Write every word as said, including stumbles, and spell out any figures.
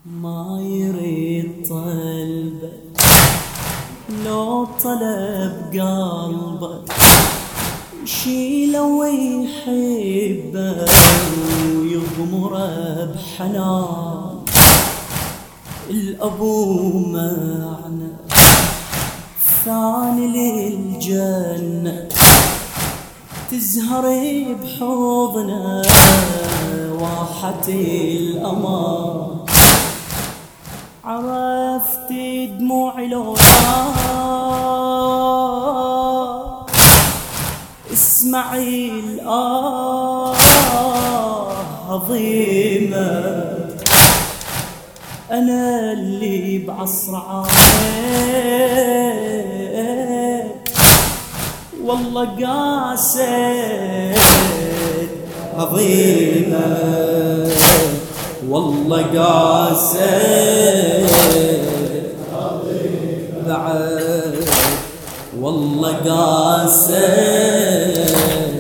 ما يريد طلبك لو طلب قلبك يشيله ويحبه ويغمره بحنان الأبو معنا ثاني للجنة تزهري بحضنه واحة الأمان عرفت دموعي لو اسمعي الآه عظيمة أنا اللي بعصر عانيت والله قاسيت عظيمة والله قاسيت بعد والله قاسيت